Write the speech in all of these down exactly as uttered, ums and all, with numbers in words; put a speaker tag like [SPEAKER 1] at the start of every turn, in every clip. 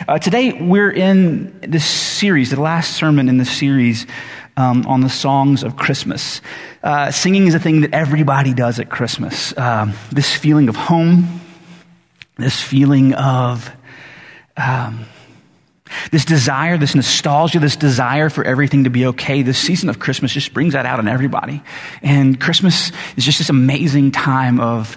[SPEAKER 1] Uh, today, we're in this series, the last sermon in the series um, on the songs of Christmas. Uh, singing is a thing that everybody does at Christmas. Um, this feeling of home, this feeling of um, this desire, this nostalgia, this desire for everything to be okay. This season of Christmas just brings that out in everybody. And Christmas is just this amazing time of...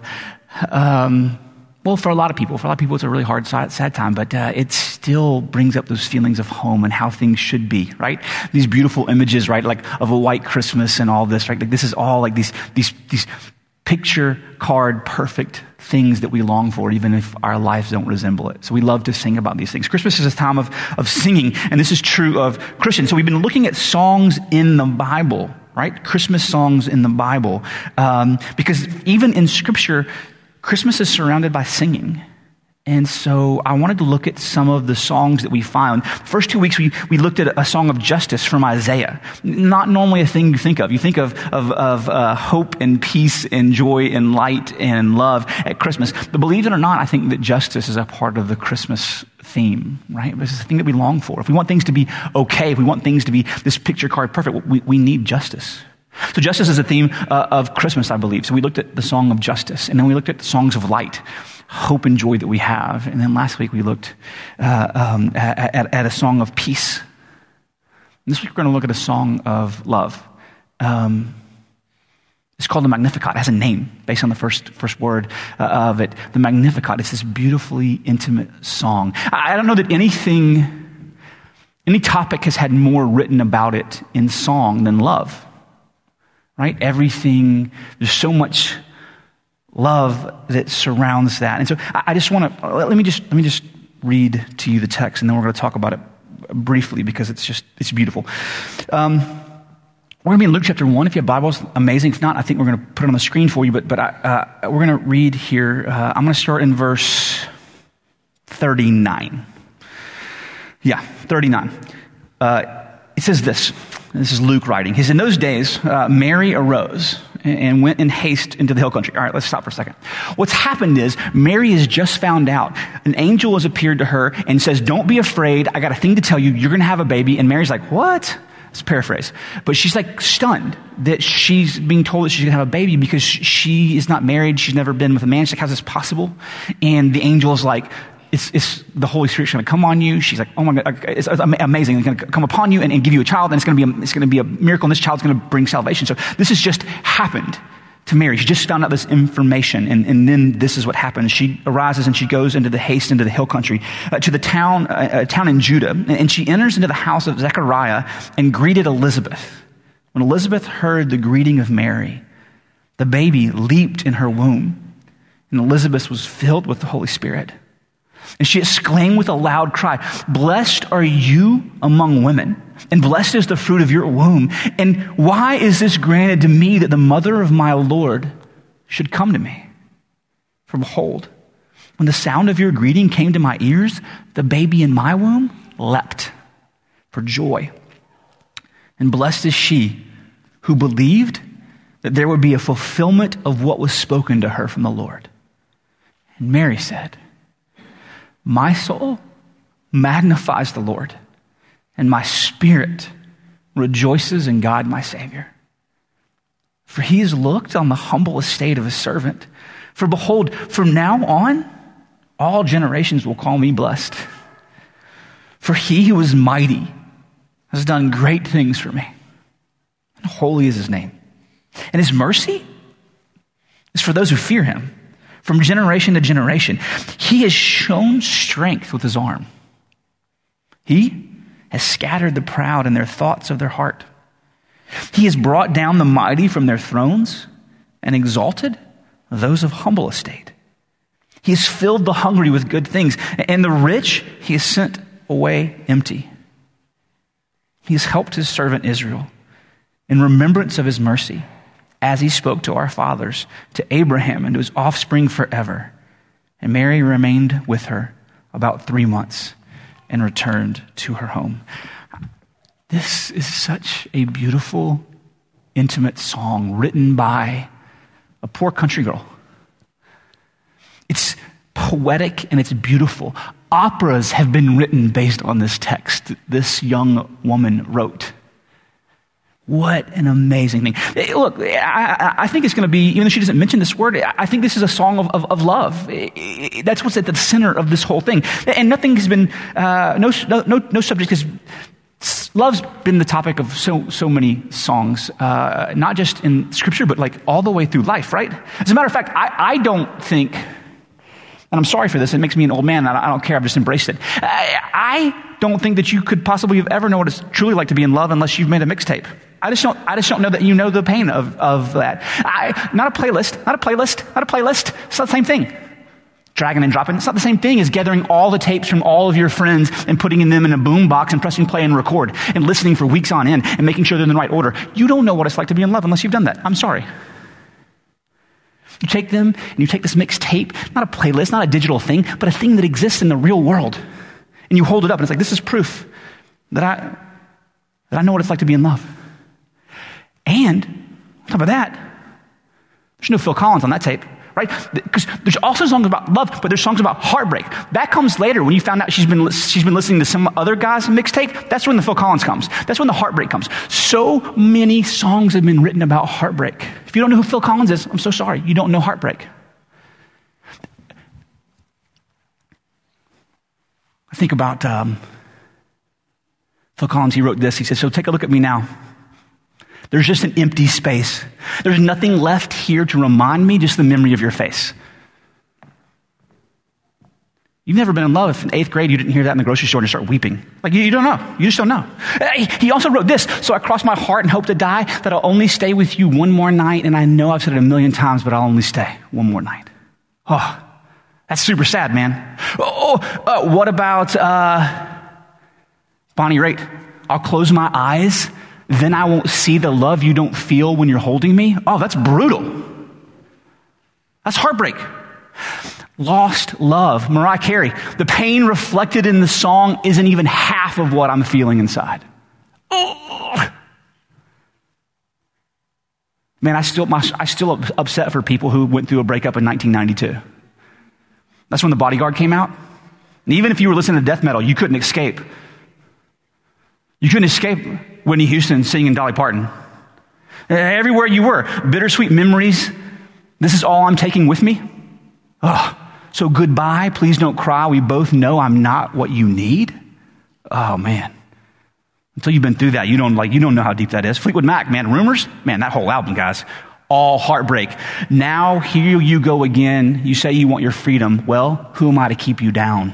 [SPEAKER 1] Um, Well, for a lot of people, for a lot of people, it's a really hard, sad, sad time, but uh, it still brings up those feelings of home and how things should be, right? These beautiful images, right, like of a white Christmas and all this, right? Like this is all like these these these picture card perfect things that we long for, even if our lives don't resemble it. So we love to sing about these things. Christmas is a time of of singing, and this is true of Christians. So we've been looking at songs in the Bible, right? Christmas songs in the Bible, um, because even in Scripture, Christmas is surrounded by singing. And so I wanted to look at some of the songs that we found. First two weeks, we, we looked at a song of justice from Isaiah. Not normally a thing you think of. You think of, of, of uh, hope and peace and joy and light and love at Christmas. But believe it or not, I think that justice is a part of the Christmas theme, right? This is the thing that we long for. If we want things to be okay, if we want things to be this picture card perfect, we, we need justice. So justice is a theme uh, of Christmas, I believe. So we looked at the song of justice, and then we looked at the songs of light, hope and joy that we have. And then last week we looked uh, um, at, at, at a song of peace. And this week we're going to look at a song of love. Um, it's called the Magnificat. It has a name based on the first first word uh, of it. The Magnificat. It's this beautifully intimate song. I, I don't know that anything, any topic has had more written about it in song than love. Right? Everything, there's so much love that surrounds that. And so I, I just want to, let me just, let me just read to you the text, and then we're going to talk about it briefly because it's just, it's beautiful. Um, we're going to be in Luke chapter one. If you have Bibles, amazing. If not, I think we're going to put it on the screen for you, but, but I, uh, we're going to read here. Uh, I'm going to start in verse thirty-nine. Yeah, thirty-nine. Uh, it says this. This is Luke writing. He says, in those days, uh, Mary arose and went in haste into the hill country. All right, let's stop for a second. What's happened is Mary has just found out. An angel has appeared to her and says, don't be afraid. I got a thing to tell you. You're going to have a baby. And Mary's like, what? Let's paraphrase. But she's like stunned that she's being told that she's going to have a baby because she is not married. She's never been with a man. She's like, how's this possible? And the angel is like, It's, it's the Holy Spirit's going to come on you. She's like, oh my God, it's amazing. It's going to come upon you and, and give you a child, and it's going to be a, it's going to be a miracle, and this child's going to bring salvation. So this has just happened to Mary. She just found out this information, and, and then this is what happens. She arises and she goes into the haste into the hill country, uh, to the town, uh, a town in Judah, and she enters into the house of Zechariah and greeted Elizabeth. When Elizabeth heard the greeting of Mary, the baby leaped in her womb, and Elizabeth was filled with the Holy Spirit. And she exclaimed with a loud cry, blessed are you among women, and blessed is the fruit of your womb. And why is this granted to me that the mother of my Lord should come to me? For behold, when the sound of your greeting came to my ears, the baby in my womb leapt for joy. And blessed is she who believed that there would be a fulfillment of what was spoken to her from the Lord. And Mary said, my soul magnifies the Lord, and my spirit rejoices in God my Savior. For he has looked on the humble estate of his servant. For behold, from now on, all generations will call me blessed. For he who is mighty has done great things for me, and holy is his name. And his mercy is for those who fear him. From generation to generation, he has shown strength with his arm. He has scattered the proud in their thoughts of their heart. He has brought down the mighty from their thrones and exalted those of humble estate. He has filled the hungry with good things, and the rich he has sent away empty. He has helped his servant Israel in remembrance of his mercy, as he spoke to our fathers, to Abraham and to his offspring forever. And Mary remained with her about three months and returned to her home. This is such a beautiful, intimate song written by a poor country girl. It's poetic and it's beautiful. Operas have been written based on this text this young woman wrote. What an amazing thing. Look, I, I think it's going to be, even though she doesn't mention this word, I think this is a song of, of, of love. That's what's at the center of this whole thing. And nothing has been, uh, no, no, no subject has, love's been the topic of so, so many songs, uh, not just in scripture, but like all the way through life, right? As a matter of fact, I, I don't think, and I'm sorry for this, it makes me an old man, I don't care, I've just embraced it. I, I don't think that you could possibly have ever know what it's truly like to be in love unless you've made a mixtape. I just don't, I just don't know that you know the pain of, of that. I, not a playlist, not a playlist, not a playlist. It's not the same thing. Dragging and dropping. It's not the same thing as gathering all the tapes from all of your friends and putting them in a boom box and pressing play and record and listening for weeks on end and making sure they're in the right order. You don't know what it's like to be in love unless you've done that. I'm sorry. You take them and you take this mixed tape, not a playlist, not a digital thing, but a thing that exists in the real world. And you hold it up and it's like, this is proof that I, that I know what it's like to be in love. And on top of that, there's no Phil Collins on that tape, right? Because there's also songs about love, but there's songs about heartbreak. That comes later when you found out she's been she's been listening to some other guy's mixtape. That's when the Phil Collins comes. That's when the heartbreak comes. So many songs have been written about heartbreak. If you don't know who Phil Collins is, I'm so sorry. You don't know heartbreak. I think about um, Phil Collins. He wrote this. He said, so take a look at me now. There's just an empty space. There's nothing left here to remind me, just the memory of your face. You've never been in love if in eighth grade you didn't hear that in the grocery store and start weeping. Like, you, you don't know. You just don't know. He also wrote this, so I cross my heart and hope to die that I'll only stay with you one more night, and I know I've said it a million times, but I'll only stay one more night. Oh, that's super sad, man. Oh, oh what about uh, Bonnie Raitt? I'll close my eyes, then I won't see the love you don't feel when you're holding me. Oh, that's brutal. That's heartbreak. Lost love. Mariah Carey. The pain reflected in the song isn't even half of what I'm feeling inside. Oh. Man, I still, my, I still upset for people who went through a breakup in nineteen ninety-two. That's when The Bodyguard came out. And even if you were listening to death metal, you couldn't escape. You couldn't escape Whitney Houston singing Dolly Parton. Everywhere you were, bittersweet memories. This is all I'm taking with me. Oh, so goodbye. Please don't cry. We both know I'm not what you need. Oh man. Until you've been through that, you don't like, you don't know how deep that is. Fleetwood Mac, man, Rumors, man, that whole album, guys, all heartbreak. Now here you go again. You say you want your freedom. Well, who am I to keep you down?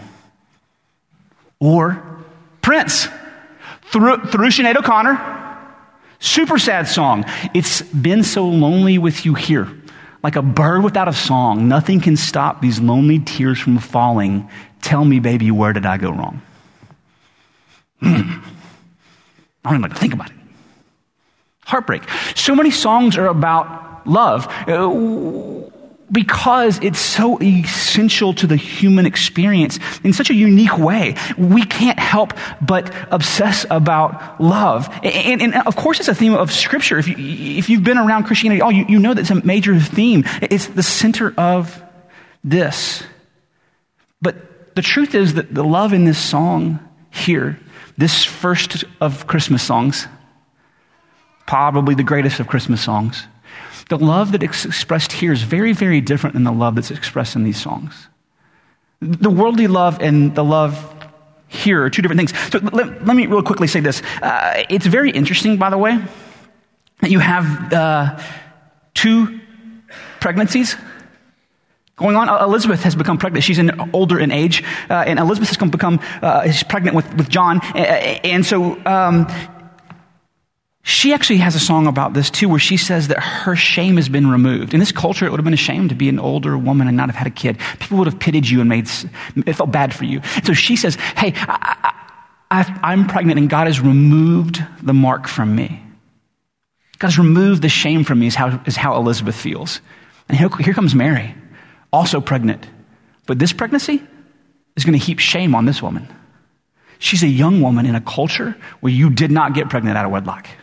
[SPEAKER 1] Or Prince. Through, through Sinead O'Connor, super sad song. It's been so lonely with you here. Like a bird without a song, nothing can stop these lonely tears from falling. Tell me, baby, where did I go wrong? Mm. I don't even like to think about it. Heartbreak. So many songs are about love. Uh, Because it's so essential to the human experience in such a unique way. We can't help but obsess about love. And, and of course, it's a theme of Scripture. If, you, if you've been around Christianity, oh, you, you know that's a major theme. It's the center of this. But the truth is that the love in this song here, this first of Christmas songs, probably the greatest of Christmas songs, the love that is expressed here is very, very different than the love that's expressed in these songs. The worldly love and the love here are two different things. So let, let me real quickly say this. Uh, it's very interesting, by the way, that you have uh, two pregnancies going on. Elizabeth has become pregnant. She's in, older in age, uh, and Elizabeth has become uh, is pregnant with, with John. And so um, she actually has a song about this too, where she says that her shame has been removed. In this culture, it would have been a shame to be an older woman and not have had a kid. People would have pitied you and made it felt bad for you. So she says, "Hey, I, I, I'm pregnant, and God has removed the mark from me. God has removed the shame from me." Is how is how Elizabeth feels. And here, here comes Mary, also pregnant, but this pregnancy is going to heap shame on this woman. She's a young woman in a culture where you did not get pregnant out of wedlock.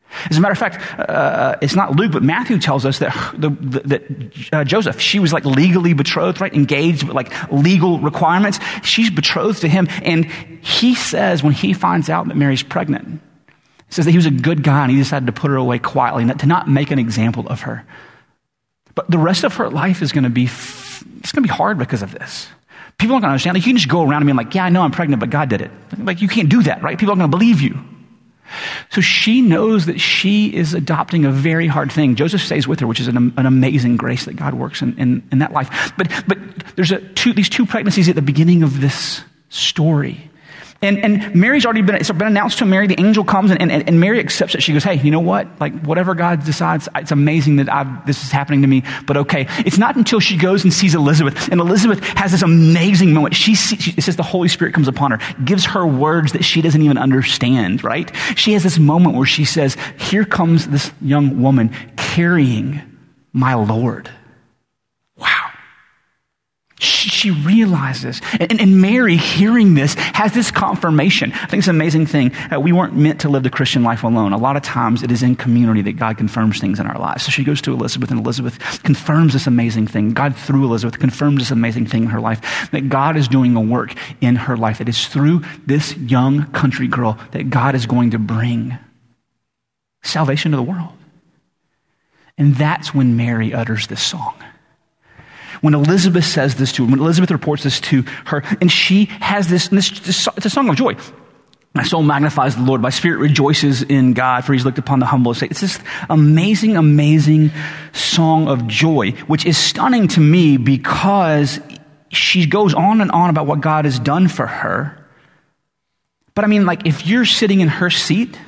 [SPEAKER 1] As a matter of fact, uh, it's not Luke, but Matthew tells us that the, the, that uh, Joseph, she was like legally betrothed, right? Engaged with like legal requirements. She's betrothed to him. And he says when he finds out that Mary's pregnant, he says that he was a good guy and he decided to put her away quietly, not, to not make an example of her. But the rest of her life is going to be, f- it's going to be hard because of this. People aren't going to understand. Like, you can just go around and be like, yeah, I know I'm pregnant, but God did it. Like, you can't do that, right? People aren't going to believe you. So she knows that she is adopting a very hard thing. Joseph stays with her, which is an, an amazing grace that God works in, in, in that life. But but there's a two, these two pregnancies at the beginning of this story. And and Mary's already been, it's been announced to Mary. The angel comes and, and, and Mary accepts it. She goes, hey, you know what? Like, whatever God decides, it's amazing that I've, this is happening to me, but okay. It's not until she goes and sees Elizabeth. And Elizabeth has this amazing moment. She, sees, she it says the Holy Spirit comes upon her, gives her words that she doesn't even understand, right? She has this moment where she says, here comes this young woman carrying my Lord. Wow. She realizes, and, and Mary, hearing this, has this confirmation. I think it's an amazing thing. Uh, we weren't meant to live the Christian life alone. A lot of times it is in community that God confirms things in our lives. So she goes to Elizabeth, and Elizabeth confirms this amazing thing. God, through Elizabeth, confirms this amazing thing in her life, that God is doing a work in her life. It is through this young country girl that God is going to bring salvation to the world. And that's when Mary utters this song. When Elizabeth says this to her, when Elizabeth reports this to her, and she has this, this, this it's a song of joy. My soul magnifies the Lord. My spirit rejoices in God, for he's looked upon the humble estate. It's this amazing, amazing song of joy, which is stunning to me because she goes on and on about what God has done for her. But I mean, like, if you're sitting in her seat,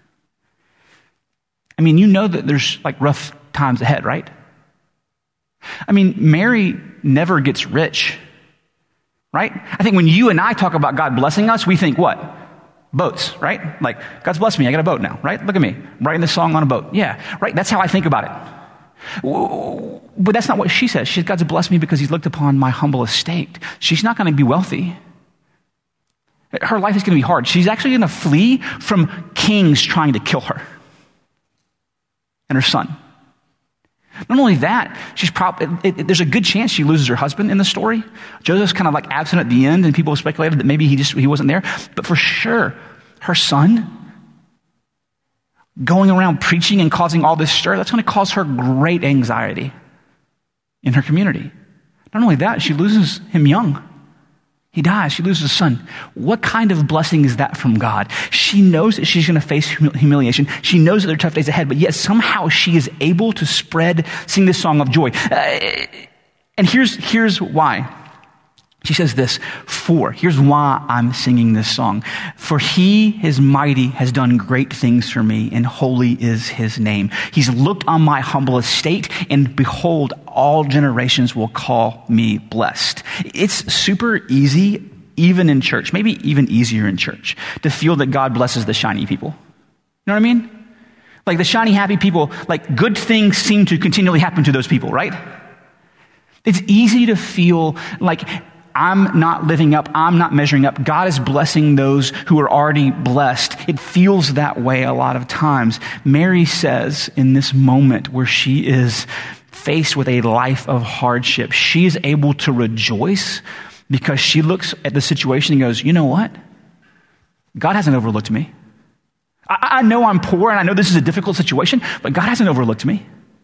[SPEAKER 1] I mean, you know that there's like rough times ahead, right? I mean, Mary never gets rich, right? I think when you and I talk about God blessing us, we think what? Boats, right? Like, God's blessed me, I got a boat now, right? Look at me, writing this song on a boat. Yeah, right? That's how I think about it. But that's not what she says. She says, God's blessed me because he's looked upon my humble estate. She's not going to be wealthy. Her life is going to be hard. She's actually going to flee from kings trying to kill her and her son. Not only that, she's probably, there's a good chance she loses her husband in the story. Joseph's kind of like absent at the end, and people speculated that maybe he just he wasn't there. But for sure, her son going around preaching and causing all this stir, that's going to cause her great anxiety in her community. Not only that, she loses him young. He dies. She loses a son. What kind of blessing is that from God? She knows that she's going to face hum- humiliation. She knows that there are tough days ahead, but yet somehow she is able to spread, sing this song of joy. Uh, and here's, here's why. She says this, for, here's why I'm singing this song. For he is mighty, has done great things for me, and holy is his name. He's looked on my humble estate, and behold, all generations will call me blessed. It's super easy, even in church, maybe even easier in church, to feel that God blesses the shiny people. You know what I mean? Like the shiny, happy people, like good things seem to continually happen to those people, right? It's easy to feel like I'm not living up. I'm not measuring up. God is blessing those who are already blessed. It feels that way a lot of times. Mary says in this moment where she is faced with a life of hardship, she is able to rejoice because she looks at the situation and goes, you know what? God hasn't overlooked me. I, I know I'm poor and I know this is a difficult situation, but God hasn't overlooked me.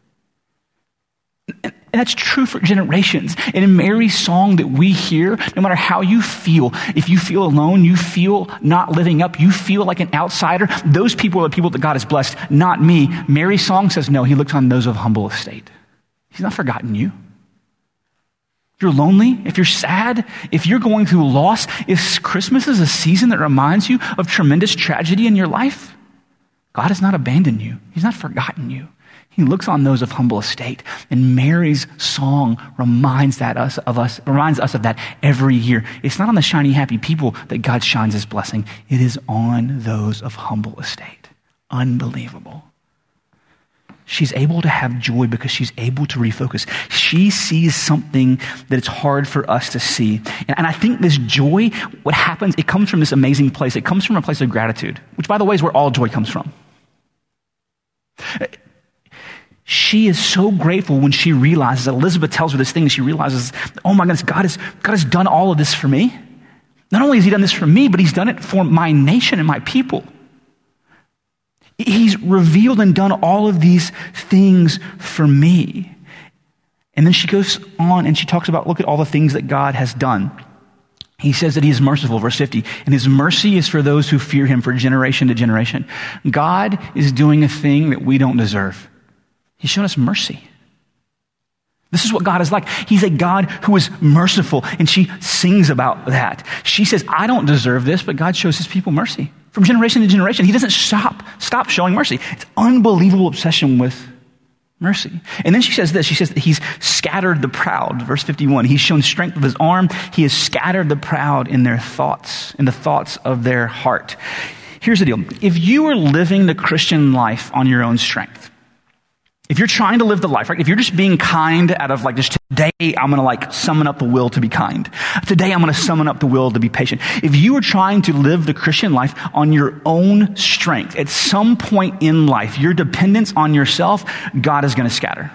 [SPEAKER 1] And that's true for generations. And in Mary's song that we hear, no matter how you feel, if you feel alone, you feel not living up, you feel like an outsider, those people are the people that God has blessed, not me. Mary's song says, no, he looks on those of humble estate. He's not forgotten you. If you're lonely, if you're sad, if you're going through loss, if Christmas is a season that reminds you of tremendous tragedy in your life, God has not abandoned you. He's not forgotten you. He looks on those of humble estate, and Mary's song reminds that us of us, reminds us of that every year. It's not on the shiny, happy people that God shines his blessing. It is on those of humble estate. Unbelievable. She's able to have joy because she's able to refocus. She sees something that it's hard for us to see. And, and I think this joy, what happens, it comes from this amazing place. It comes from a place of gratitude, which, by the way, is where all joy comes from. She is so grateful when she realizes that Elizabeth tells her this thing, and she realizes, oh my goodness, God has, God has done all of this for me. Not only has he done this for me, but he's done it for my nation and my people. He's revealed and done all of these things for me. And then she goes on and she talks about, look at all the things that God has done. He says that he is merciful, verse fifty, and his mercy is for those who fear him for generation to generation. God is doing a thing that we don't deserve. He's shown us mercy. This is what God is like. He's a God who is merciful, and she sings about that. She says, I don't deserve this, but God shows his people mercy. From generation to generation, he doesn't stop, stop showing mercy. It's unbelievable obsession with mercy. And then she says this, she says that he's scattered the proud, verse fifty-one. He's shown strength with his arm. He has scattered the proud in their thoughts, in the thoughts of their heart. Here's the deal. If you are living the Christian life on your own strength, if you're trying to live the life, right? If you're just being kind out of like, just today I'm going to like summon up the will to be kind. Today I'm going to summon up the will to be patient. If you are trying to live the Christian life on your own strength, at some point in life, your dependence on yourself, God is going to scatter.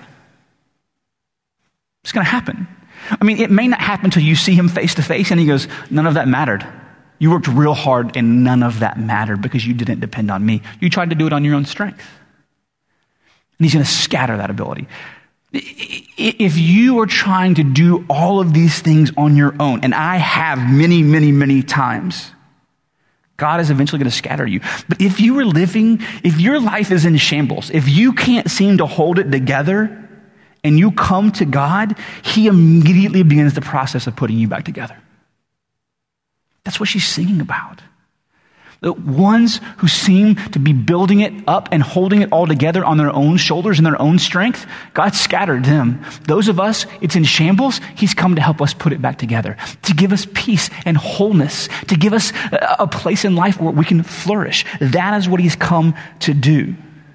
[SPEAKER 1] It's going to happen. I mean, it may not happen until you see him face to face and he goes, none of that mattered. You worked real hard and none of that mattered because you didn't depend on me. You tried to do it on your own strength. And he's going to scatter that ability. If you are trying to do all of these things on your own, and I have many, many, many times, God is eventually going to scatter you. But if you are living, if your life is in shambles, if you can't seem to hold it together, and you come to God, he immediately begins the process of putting you back together. That's what she's singing about. The ones who seem to be building it up and holding it all together on their own shoulders and their own strength, God scattered them. Those of us, it's in shambles. He's come to help us put it back together, to give us peace and wholeness, to give us a place in life where we can flourish. That is what he's come to do.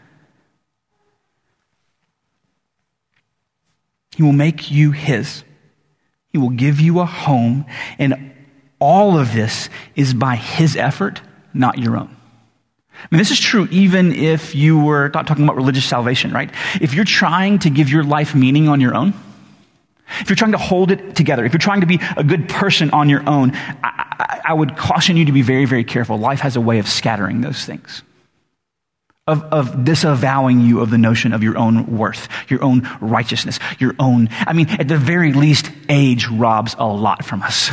[SPEAKER 1] He will make you his. He will give you a home, and all of this is by his effort, not your own. I mean, this is true even if you were not talking about religious salvation, right? If you're trying to give your life meaning on your own, if you're trying to hold it together, if you're trying to be a good person on your own, I, I, I would caution you to be very, very careful. Life has a way of scattering those things, of, of disavowing you of the notion of your own worth, your own righteousness, your own, I mean, at the very least, age robs a lot from us.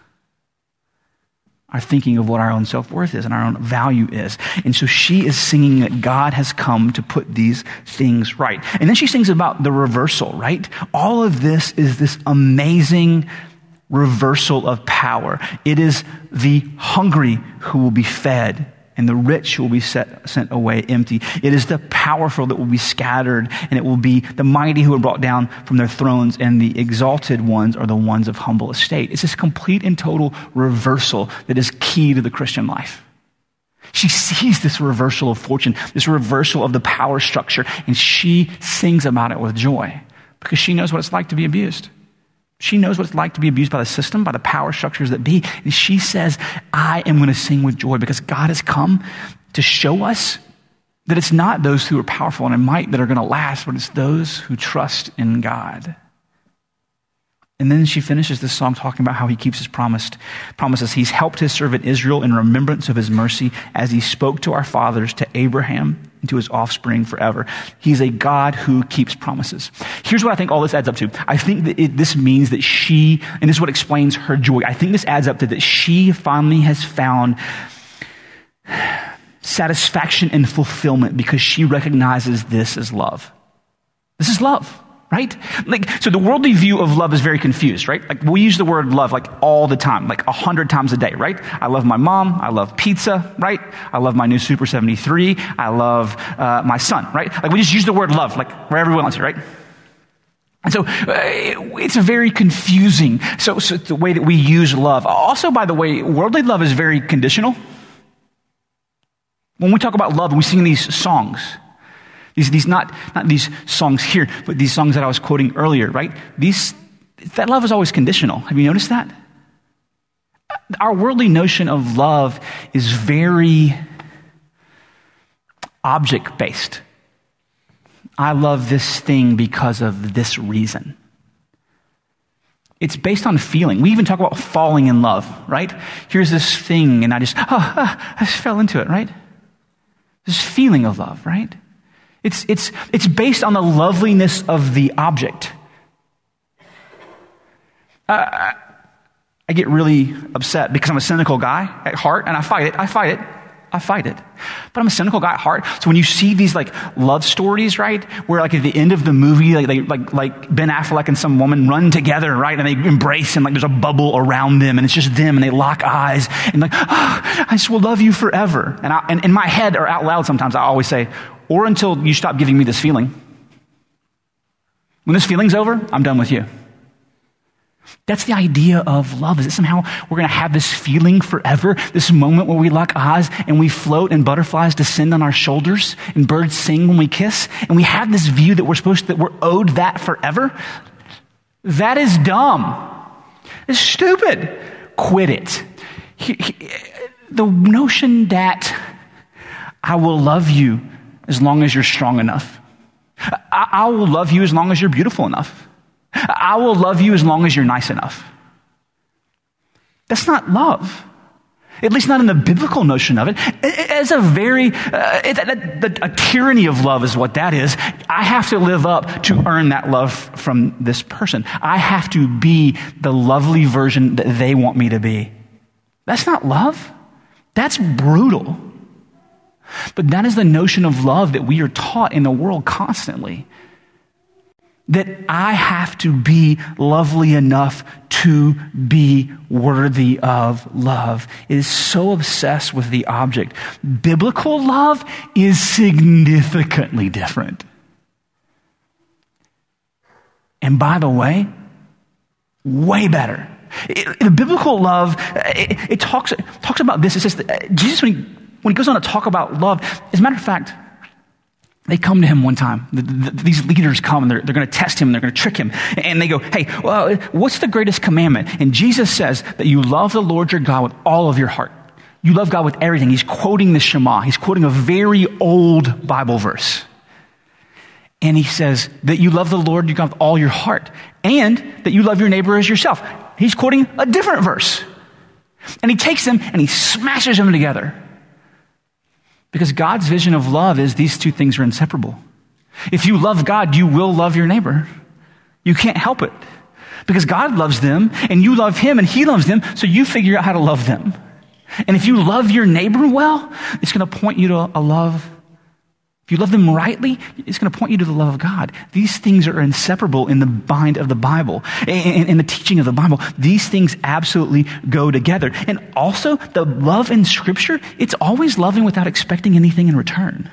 [SPEAKER 1] Our thinking of what our own self-worth is and our own value is. And so she is singing that God has come to put these things right. And then she sings about the reversal, right? All of this is this amazing reversal of power. It is the hungry who will be fed and the rich who will be set, sent away empty. It is the powerful that will be scattered, and it will be the mighty who are brought down from their thrones, and the exalted ones are the ones of humble estate. It's this complete and total reversal that is key to the Christian life. She sees this reversal of fortune, this reversal of the power structure, and she sings about it with joy because she knows what it's like to be abused. She knows what it's like to be abused by the system, by the power structures that be. And she says, I am going to sing with joy because God has come to show us that it's not those who are powerful and in might that are going to last, but it's those who trust in God. And then she finishes this song talking about how he keeps his promise, promises. He's helped his servant Israel in remembrance of his mercy as he spoke to our fathers, to Abraham, and to his offspring forever. He's a God who keeps promises. Here's what I think all this adds up to. I think that it, this means that she, and this is what explains her joy. I think this adds up to that she finally has found satisfaction and fulfillment because she recognizes this as love. This is love. Right? Like, so the worldly view of love is very confused, right? Like, we use the word love like all the time, like a hundred times a day, right? I love my mom. I love pizza, right? I love my new Super seventy-three. I love uh, my son, right? Like, we just use the word love, like wherever we want to, right? And so uh, it's a very confusing, so, so the way that we use love. Also, by the way, worldly love is very conditional. When we talk about love, we sing these songs. These, these not, not these songs here, but these songs that I was quoting earlier, right? These, that love is always conditional. Have you noticed that? Our worldly notion of love is very object-based. I love this thing because of this reason. It's based on feeling. We even talk about falling in love, right? Here's this thing, and I just, oh, oh, I just fell into it, right? This feeling of love, right? It's, it's, it's based on the loveliness of the object. Uh, I get really upset because I'm a cynical guy at heart, and I fight it. I fight it. I fight it. But I'm a cynical guy at heart. So when you see these like love stories, right, where like at the end of the movie, like they, like like Ben Affleck and some woman run together, right, and they embrace, and like there's a bubble around them, and it's just them, and they lock eyes, and like, oh, I just will love you forever. And, I, and in my head or out loud sometimes, I always say, or until you stop giving me this feeling. When this feeling's over, I'm done with you. That's the idea of love, is that somehow we're going to have this feeling forever, this moment where we lock eyes and we float and butterflies descend on our shoulders and birds sing when we kiss, and we have this view that we're supposed to, that we're owed that forever. That is dumb. It's stupid. Quit it. He, he, the notion that I will love you as long as you're strong enough. I, I will love you as long as you're beautiful enough. I will love you as long as you're nice enough. That's not love. At least not in the biblical notion of it. It's a very, uh, it, a, a, a tyranny of love is what that is. I have to live up to earn that love from this person. I have to be the lovely version that they want me to be. That's not love. That's brutal. But that is the notion of love that we are taught in the world constantly. That I have to be lovely enough to be worthy of love. It is so obsessed with the object. Biblical love is significantly different. And by the way, way better. It, the biblical love, it, it talks it talks about this. It says that Jesus, when he, when he goes on to talk about love, as a matter of fact, they come to him one time. The, the, these leaders come, and they're, they're going to test him, and they're going to trick him. And they go, hey, well, what's the greatest commandment? And Jesus says that you love the Lord your God with all of your heart. You love God with everything. He's quoting the Shema. He's quoting a very old Bible verse. And he says that you love the Lord your God with all your heart, and that you love your neighbor as yourself. He's quoting a different verse. And he takes them and he smashes them together. Because God's vision of love is these two things are inseparable. If you love God, you will love your neighbor. You can't help it. Because God loves them, and you love him, and he loves them, so you figure out how to love them. And if you love your neighbor well, it's going to point you to a love. If you love them rightly, it's going to point you to the love of God. These things are inseparable in the mind of the Bible, in, in the teaching of the Bible. These things absolutely go together. And also, the love in Scripture, it's always loving without expecting anything in return.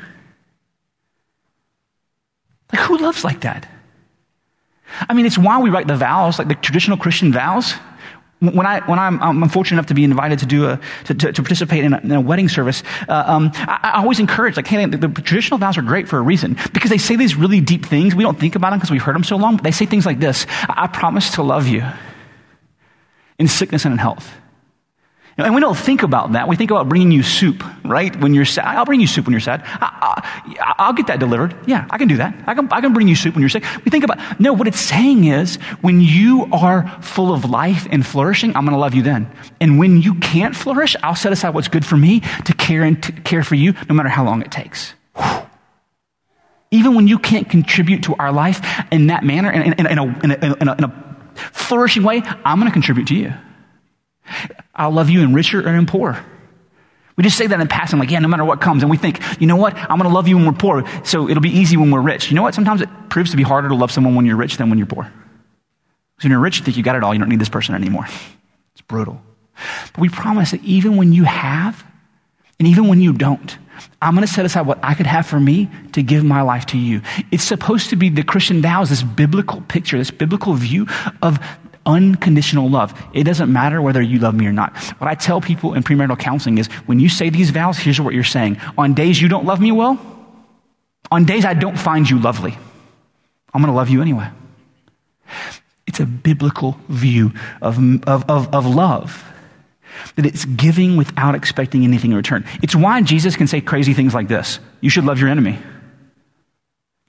[SPEAKER 1] Like, who loves like that? I mean, it's why we write the vows, like the traditional Christian vows. When I when I'm, I'm fortunate enough to be invited to do a to, to, to participate in a, in a wedding service, uh, um, I, I always encourage, like, hey, the, the traditional vows are great for a reason, because they say these really deep things. We don't think about them because we've heard them so long. But they say things like this: I, I promise to love you in sickness and in health. And we don't think about that. We think about bringing you soup, right? When you're sad, I'll bring you soup when you're sad. I, I, I'll get that delivered. Yeah, I can do that. I can, I can bring you soup when you're sick. We think about, no, what it's saying is, when you are full of life and flourishing, I'm going to love you then. And when you can't flourish, I'll set aside what's good for me to care and to care for you, no matter how long it takes. Whew. Even when you can't contribute to our life in that manner, in, in, in, a, in, a, in, a, in a flourishing way, I'm going to contribute to you. I'll love you in richer and in poor. We just say that in passing, like, yeah, no matter what comes. And we think, you know what? I'm going to love you when we're poor, so it'll be easy when we're rich. You know what? Sometimes it proves to be harder to love someone when you're rich than when you're poor. Because when you're rich, you think you got it all. You don't need this person anymore. It's brutal. But we promise that even when you have, and even when you don't, I'm going to set aside what I could have for me to give my life to you. It's supposed to be the Christian vows, this biblical picture, this biblical view of unconditional love. It doesn't matter whether you love me or not. What I tell people in premarital counseling is, when you say these vows, here's what you're saying. On days you don't love me well, on days I don't find you lovely, I'm going to love you anyway. It's a biblical view of, of, of, of love. That it's giving without expecting anything in return. It's why Jesus can say crazy things like this: you should love your enemy.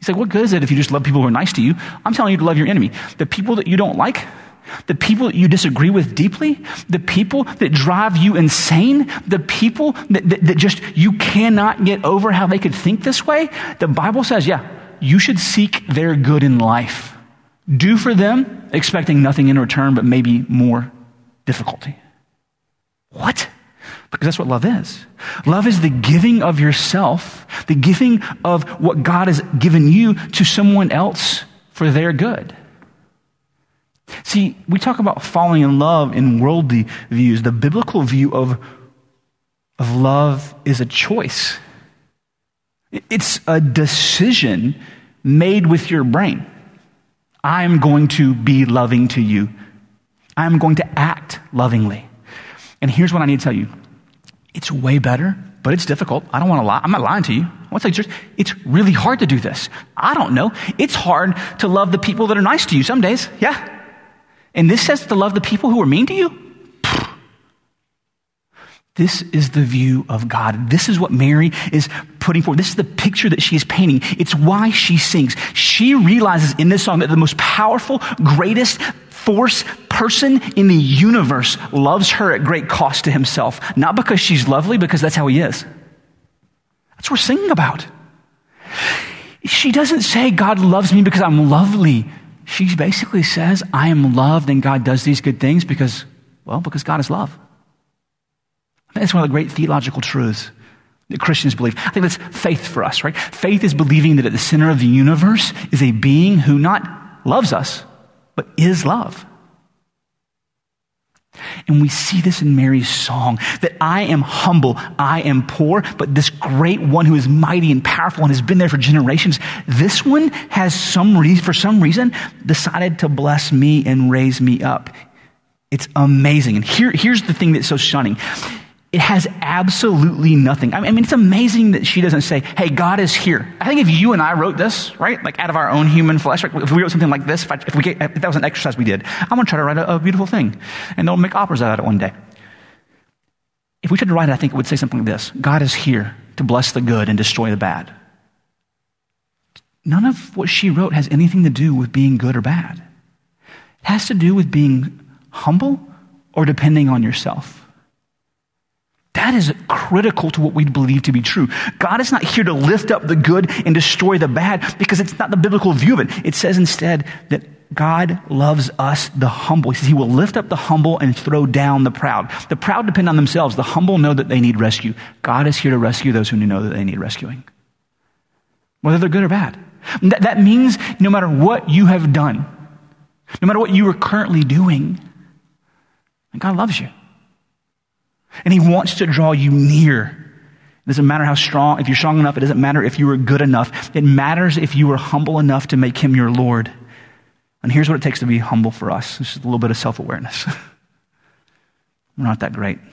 [SPEAKER 1] You say, what good is it if you just love people who are nice to you? I'm telling you to love your enemy. The people that you don't like, the people that you disagree with deeply, the people that drive you insane, the people that, that, that just you cannot get over how they could think this way, the Bible says, yeah, you should seek their good in life. Do for them, expecting nothing in return, but maybe more difficulty. What? Because that's what love is. Love is the giving of yourself, the giving of what God has given you to someone else for their good. See, we talk about falling in love in worldly views. The biblical view of, of love is a choice. It's a decision made with your brain. I'm going to be loving to you. I'm going to act lovingly. And here's what I need to tell you. It's way better, but it's difficult. I don't want to lie. I'm not lying to you. I want to tell you, it's really hard to do this. I don't know. It's hard to love the people that are nice to you some days. Yeah. And this says to love the people who are mean to you? This is the view of God. This is what Mary is putting forward. This is the picture that she is painting. It's why she sings. She realizes in this song that the most powerful, greatest force person in the universe loves her at great cost to himself. Not because she's lovely, because that's how he is. That's what we're singing about. She doesn't say God loves me because I'm lovely. She basically says I am loved and God does these good things because, well, because God is love. I think that's one of the great theological truths that Christians believe. I think that's faith for us, right? Faith is believing that at the center of the universe is a being who not loves us, but is love. And we see this in Mary's song, that I am humble, I am poor, but this great one who is mighty and powerful and has been there for generations, this one has some reason, for some reason, decided to bless me and raise me up. It's amazing. And here, here's the thing that's so stunning. It has absolutely nothing. I mean, it's amazing that she doesn't say, hey, God is here. I think if you and I wrote this, right, like out of our own human flesh, like if we wrote something like this, if, I, if, we get, if that was an exercise we did, I'm going to try to write a, a beautiful thing, and they'll make operas out of it one day. If we tried to write it, I think it would say something like this. God is here to bless the good and destroy the bad. None of what she wrote has anything to do with being good or bad. It has to do with being humble or depending on yourself. That is critical to what we believe to be true. God is not here to lift up the good and destroy the bad because it's not the biblical view of it. It says instead that God loves us, the humble. He says he will lift up the humble and throw down the proud. The proud depend on themselves. The humble know that they need rescue. God is here to rescue those who know that they need rescuing, whether they're good or bad. That, that means no matter what you have done, no matter what you are currently doing, God loves you. And he wants to draw you near. It doesn't matter how strong, if you're strong enough, it doesn't matter if you are good enough. It matters if you are humble enough to make him your Lord. And here's what it takes to be humble for us. This is a little bit of self-awareness. We're not that great.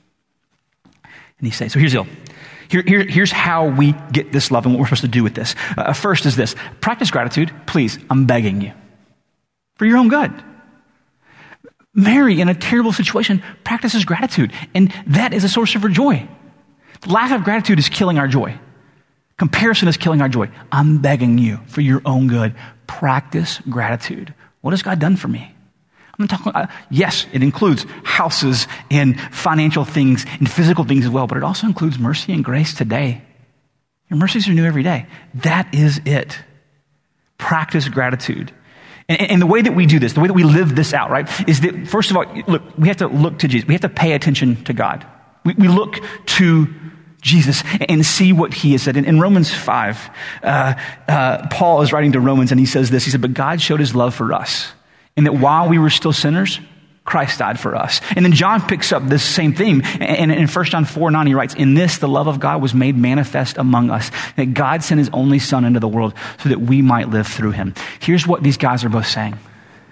[SPEAKER 1] And he says, so here's the deal. Here, here, here's how we get this love and what we're supposed to do with this. Uh, first is this. Practice gratitude. Please, I'm begging you. For your own good. Mary, in a terrible situation, practices gratitude, and that is a source of her joy. The lack of gratitude is killing our joy. Comparison is killing our joy. I'm begging you, for your own good, practice gratitude. What has God done for me? I'm talking. Uh, yes, it includes houses and financial things and physical things as well, but it also includes mercy and grace today. Your mercies are new every day. That is it. Practice gratitude. And the way that we do this, the way that we live this out, right, is that, first of all, look, we have to look to Jesus. We have to pay attention to God. We, we look to Jesus and see what he has said. In, in Romans five, uh, uh, Paul is writing to Romans and he says this. He said, but God showed his love for us, in that while we were still sinners, Christ died for us. And then John picks up this same theme. And in First John four nine, he writes, in this, the love of God was made manifest among us, that God sent his only son into the world so that we might live through him. Here's what these guys are both saying.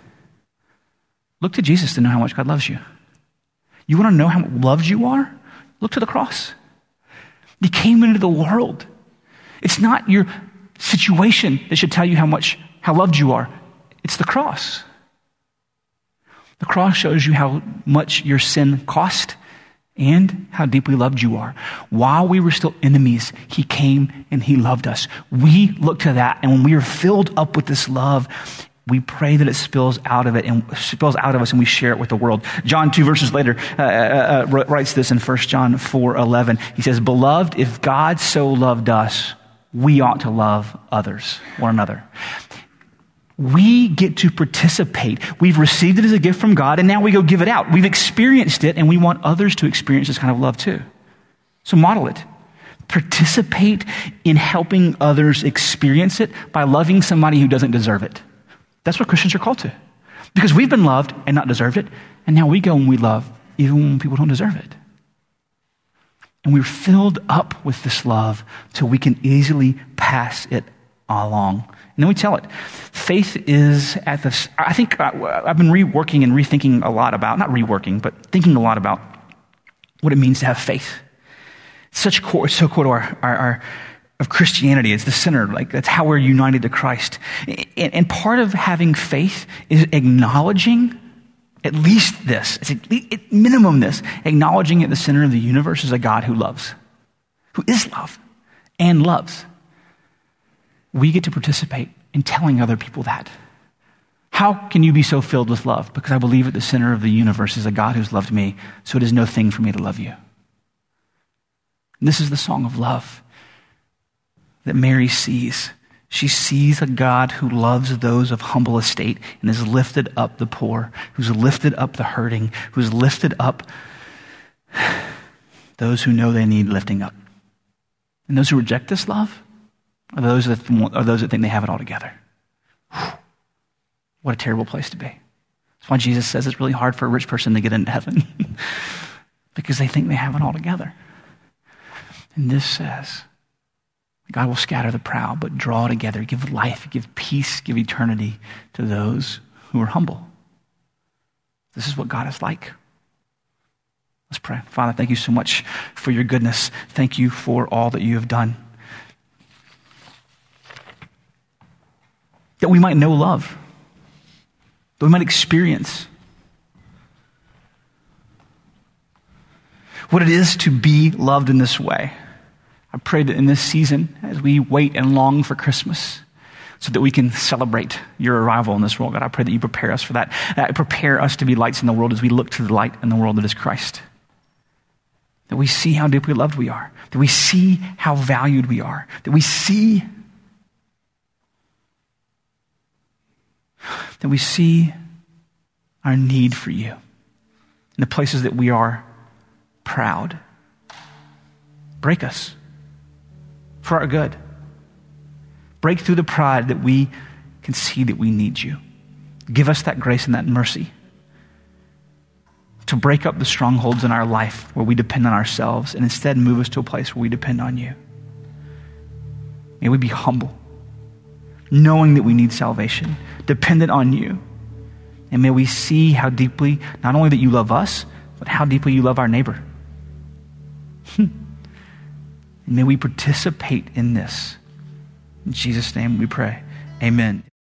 [SPEAKER 1] Look to Jesus to know how much God loves you. You want to know how loved you are? Look to the cross. He came into the world. It's not your situation that should tell you how much, how loved you are. It's the cross. The cross shows you how much your sin cost and how deeply loved you are. While we were still enemies, he came and he loved us. We look to that, and when we are filled up with this love, we pray that it spills out of it and spills out of us, and we share it with the world. John two verses later uh, uh, uh, writes this in First John four eleven. He says, "Beloved, if God so loved us, we ought to love others, one another." We get to participate. We've received it as a gift from God, and now we go give it out. We've experienced it, and we want others to experience this kind of love too. So model it. Participate in helping others experience it by loving somebody who doesn't deserve it. That's what Christians are called to. Because we've been loved and not deserved it, and now we go and we love even when people don't deserve it. And we're filled up with this love so we can easily pass it along. And then we tell it. Faith is at the, I think I've been reworking and rethinking a lot about, not reworking, but thinking a lot about what it means to have faith. It's such core, it's so core to our, our, our of Christianity. It's the center, like that's how we're united to Christ. And, and part of having faith is acknowledging at least this, it's at minimum this, acknowledging at the center of the universe is a God who loves, who is love and loves. We get to participate in telling other people that. How can you be so filled with love? Because I believe at the center of the universe is a God who's loved me, so it is no thing for me to love you. And this is the song of love that Mary sees. She sees a God who loves those of humble estate and has lifted up the poor, who's lifted up the hurting, who's lifted up those who know they need lifting up. And those who reject this love are those that, are those that think they have it all together. Whew. What a terrible place to be. That's why Jesus says it's really hard for a rich person to get into heaven because they think they have it all together. And this says, God will scatter the proud, but draw together, give life, give peace, give eternity to those who are humble. This is what God is like. Let's pray. Father, thank you so much for your goodness. Thank you for all that you have done. That we might know love, that we might experience what it is to be loved in this way. I pray that in this season, as we wait and long for Christmas, so that we can celebrate your arrival in this world, God, I pray that you prepare us for that. Uh, prepare us to be lights in the world as we look to the light in the world that is Christ. That we see how deeply loved we are. That we see how valued we are. That we see that we see our need for you in the places that we are proud. Break us for our good. Break through the pride that we can see that we need you. Give us that grace and that mercy to break up the strongholds in our life where we depend on ourselves and instead move us to a place where we depend on you. May we be humble, knowing that we need salvation, dependent on you. And may we see how deeply, not only that you love us, but how deeply you love our neighbor. And may we participate in this. In Jesus' name we pray. Amen.